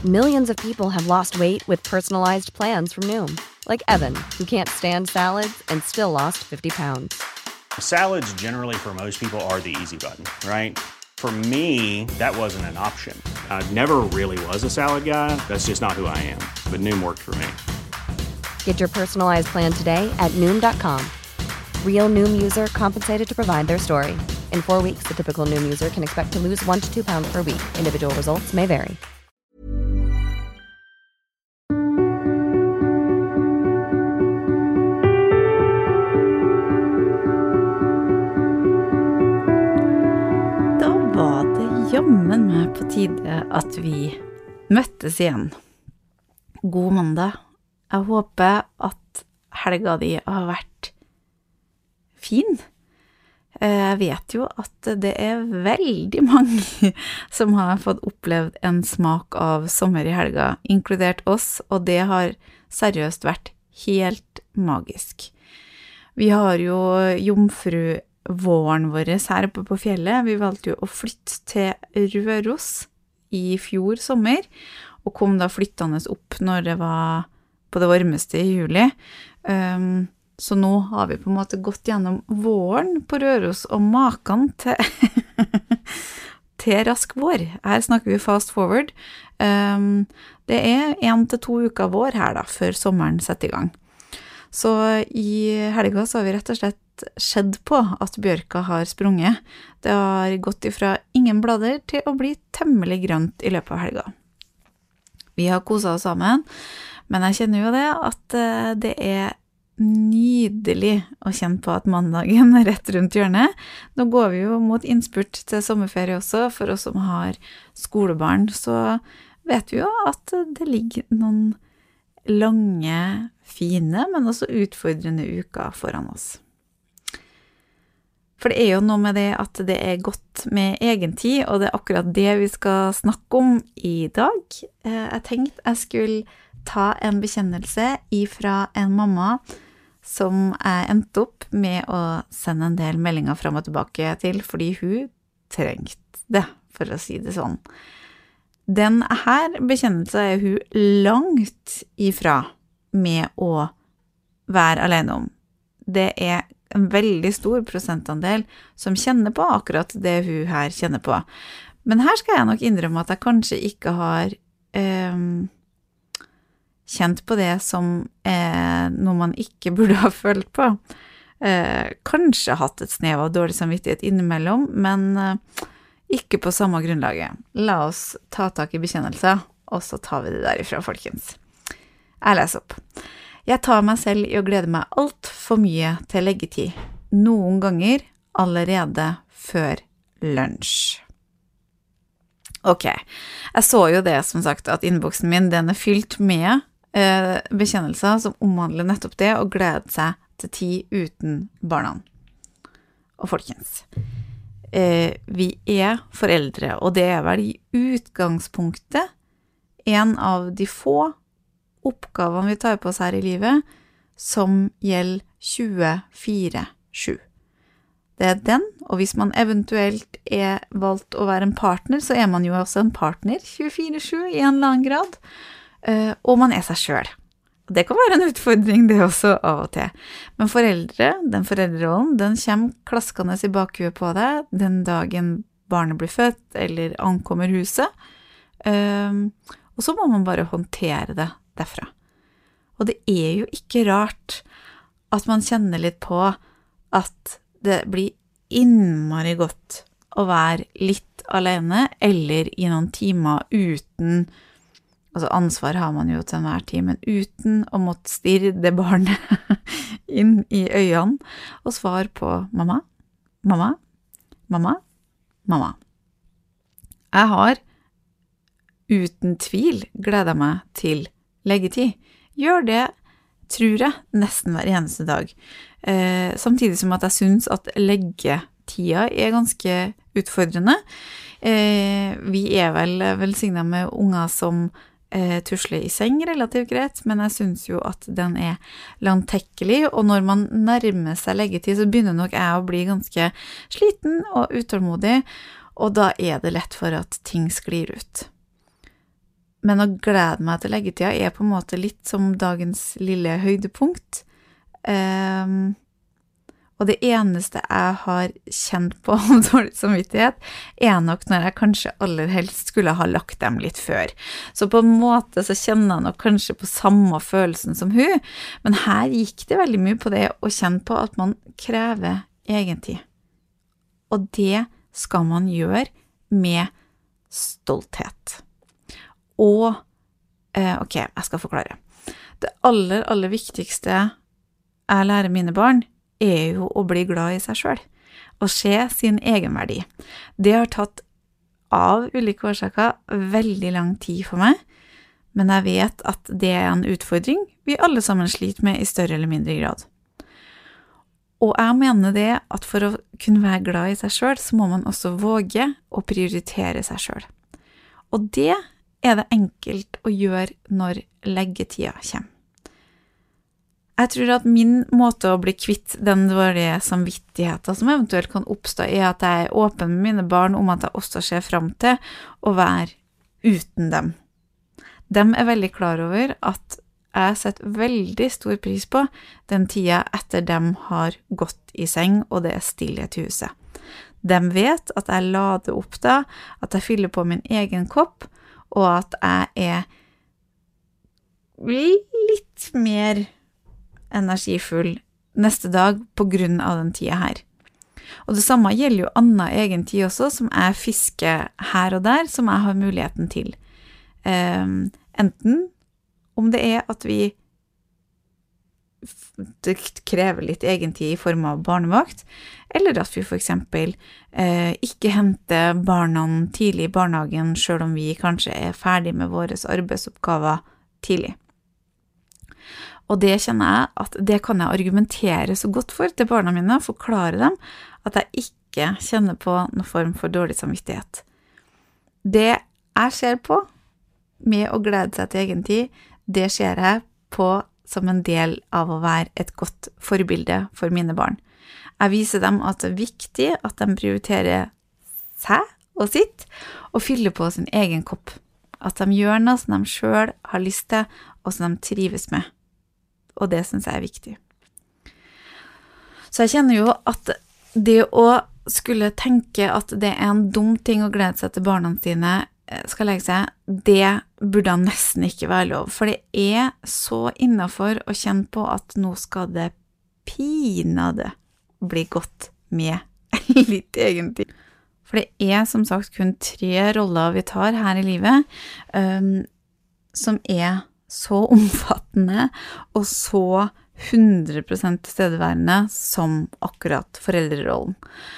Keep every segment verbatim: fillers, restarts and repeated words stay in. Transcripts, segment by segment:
Millions of people have lost weight with personalized plans from Noom. Like Evan, who can't stand salads and still lost fifty pounds. Salads generally for most people are the easy button, right? For me, that wasn't an option. I never really was a salad guy. That's just not who I am. But Noom worked for me. Get your personalized plan today at Noom dot com. Real Noom user compensated to provide their story. In four weeks, the typical Noom user can expect to lose one to two pounds per week. Individual results may vary. Jammen meg på tide at vi møttes igjen. God mandag. Jeg håper at helga di har vært fin. Jeg vet jo at det er veldig mange som har fått opplevd en smak av sommer i helga, inkludert oss, og det har seriøst vært helt magisk. Vi har jo jomfru våren vår her oppe på fjellet. Vi valgte jo å flytte til Røros i fjor sommer, og kom da flyttende opp når det var på det varmeste i juli. Um, så nå har vi på en måte gått gjennom våren på Røros, og maken til, til rask vår. Her snakker vi fast forward. Um, det er en til to uker vår her da, før sommeren setter i gang. Så i helga så har vi rett og slett skjedd på at bjørka har sprunget. Det har gått ifra ingen blader til å bli temmelig grønt i løpet av helga. Vi har koset oss sammen, men jeg kjenner jo det at det er nydelig å kjenne på at mandagen er rett rundt hjørnet. Nå går vi jo mot innspurt til sommerferie også, for oss som har skolebarn, så vet vi jo at det ligger noen lange, fine, men også utfordrende uker foran oss. For det er jo noe med det at det er godt med egen tid, og det er akkurat det vi skal snakke om i dag. Jeg tenkte jeg skulle ta en bekjennelse ifra en mamma som jeg endte opp med å sende en del meldinger frem og tilbake til, fordi hun trengte det, for å si det sånn. Den her bekjennelsen er hun langt ifra med å være alene om. Det er en veldig stor prosentandel som kjenner på akkurat det hun her kjenner på. Men her skal jeg nok innrømme at jeg kanskje ikke har eh, kjent på det som eh, noe man ikke burde ha følt på. Eh, kanskje hatt et snev av dårlig samvittighet innimellom, men eh, ikke på samme grunnlaget. La oss ta tak i bekjennelser, og så tar vi det derifra, folkens. Jeg leser opp. Jeg tar meg selv i å glede meg alt for mye til leggetid, noen ganger allerede før lunsj. Ok, jeg så jo det som sagt at innboksen min den er fylt med eh, bekjennelser som omhandler nettopp det å glede seg til tid uten barna. Og folkens, eh, vi er foreldre, og det er vel i utgangspunktet en av de få oppgavene vi tar på oss her i livet, som gjelder tjuefire sju. Det er den, og hvis man eventuelt er valgt å være en partner, så er man jo også en partner tjuefire sju i en eller annen grad, og man er seg selv. Det kan være en utfordring det også av og til. Men foreldre, den foreldrerollen, den kommer klaskende i bakhuet på deg den dagen barnet blir født eller ankommer huset, og så må man bare håndtere det derfra. Og det er jo ikke rart at man kjenner litt på at det blir innmari godt å være litt alene, eller i noen timer uten, altså ansvar har man jo til enhver tid, men uten å måtte stirre det barnet inn i øynene, og svare på mamma, mamma, mamma, mamma. Jeg har uten tvil gledet meg til leggetid. Gjør det, tror jeg, nesten hver eneste dag. Eh, samtidig som at jeg synes at leggetida er ganske utfordrende. Eh, vi er vel velsignet med unger som eh, tusler i seng relativt greit, men jeg synes jo at den er langtekkelig, og når man nærmer seg leggetid, så begynner nok jeg å bli ganske sliten og utålmodig, og da er det lett for at ting sklir ut. Men å glede meg til leggetida er på en måte litt som dagens lille høydepunkt. Um, og det eneste jeg har kjent på om dårlig samvittighet, er nok når jeg kanskje aller helst skulle ha lagt dem litt før. Så på en måte så kjenner jeg nok kanskje på samme følelsen som hun, men her gikk det veldig mye på det å kjenne på at man krever egentid. Og det skal man gjøre med stolthet. Og, eh, ok, jeg skal forklare. Det aller, aller viktigste jeg lærer mine barn, er jo å bli glad i seg selv, og se sin egenverdi. Det har tatt av ulike årsaker veldig lang tid for meg, men jeg vet at det er en utfordring vi alle sammen sliter med i større eller mindre grad. Og jeg mener det at for å kunne være glad i seg selv, så må man også våge å prioritere seg selv. Og det er det enkelt å gjøre når leggetida kommer. Jeg tror at min måte å bli kvitt den dårlige samvittigheten som eventuelt kan oppstå, er at jeg er åpen med mine barn om at jeg også ser frem til å være uten dem. De er veldig klar over at jeg setter veldig stor pris på den tida etter dem har gått i seng, og det er stillhet i huset. De vet at jeg lader opp da, at jeg fyller på min egen kopp, og at jeg er litt mer energifull neste dag på grunn av den tida her. Og det samme gjelder jo annen egen tid også, som jeg fisker her og der, som jeg har muligheten til. Um, enten om det er at vi det krever litt egentid i form av barnevakt, eller at vi for eksempel eh, ikke henter barna tidlig i barnehagen, selv om vi kanskje er ferdig med våre arbeidsoppgaver tidlig. Og det kjenner jeg at det kan jeg argumentere så godt for til barna mine, forklare dem at jeg ikke kjenner på noen form for dårlig samvittighet. Det jeg ser på med å glede seg til egen tid, det ser jeg på som en del av å være et godt forbilde for mine barn. Jeg viser dem at det er viktig at de prioriterer seg og sitt, og fyller på sin egen kopp. At de gjør noe som de selv har lyst til, og som de trives med. Og det synes jeg er viktig. Så jeg kjenner jo at det å skulle tenke at det er en dum ting å glede seg til barna sine skal legge seg, det burde nesten ikke være lov. For det er så innenfor å kjenne på at nå skal det pinade bli godt med litt egentlig. For det er som sagt kun tre roller vi tar her i livet, um, som er så omfattende og så hundre prosent tilstedeværende som akkurat foreldrerollen.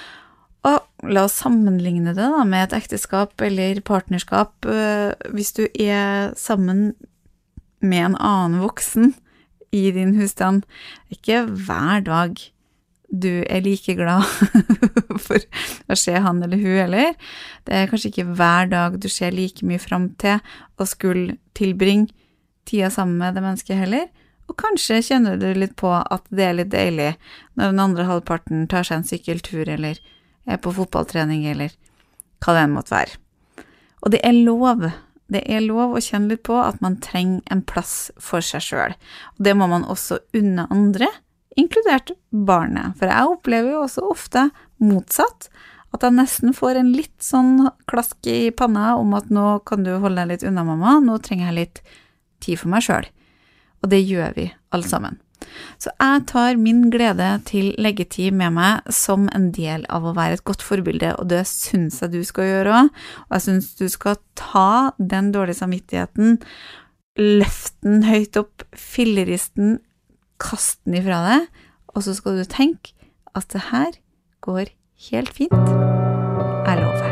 Og la oss sammenligne det da med et ekteskap eller partnerskap. Hvis du er sammen med en annen voksen i din husstand, ikke hver dag du er like glad for å se han eller hun, eller det er kanskje ikke hver dag du ser like mye frem til å skulle tilbringe tida sammen med det mennesket heller, og kanskje kjenner du litt på at det er litt deilig når den andre halvparten tar seg en sykkeltur, eller er på fotballtrening, eller hva det enn måtte være. Og det er lov, det er lov å kjenne litt på at man trenger en plass for seg selv. Og det må man også unne andre, inkludert barnet. For jeg opplever jo også ofte motsatt, at jeg nesten får en litt sånn klask i panna om at nå kan du holde deg litt unna mamma, nå trenger jeg litt tid for meg selv. Og det gjør vi alle sammen. Så jeg tar min glede til leggetid med meg som en del av å være et godt forbilde, og det synes jeg du skal gjøre også. Og jeg synes du skal ta den dårlige samvittigheten, løfte den høyt opp, filleristen, kaste den ifra deg, og så skal du tenke at det her går helt fint. Jeg lover.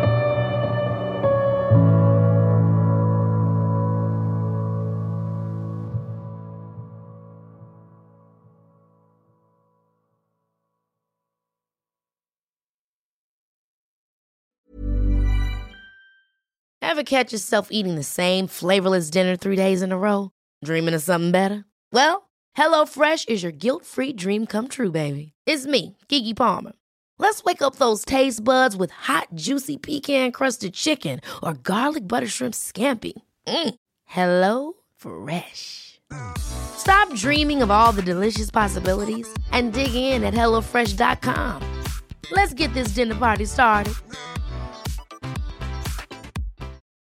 Ever catch yourself eating the same flavorless dinner three days in a row? Dreaming of something better? Well, HelloFresh is your guilt-free dream come true, baby. It's me, Keke Palmer. Let's wake up those taste buds with hot, juicy pecan-crusted chicken or garlic butter shrimp scampi. Mm. Hello Fresh. Stop dreaming of all the delicious possibilities and dig in at hello fresh dot com. Let's get this dinner party started.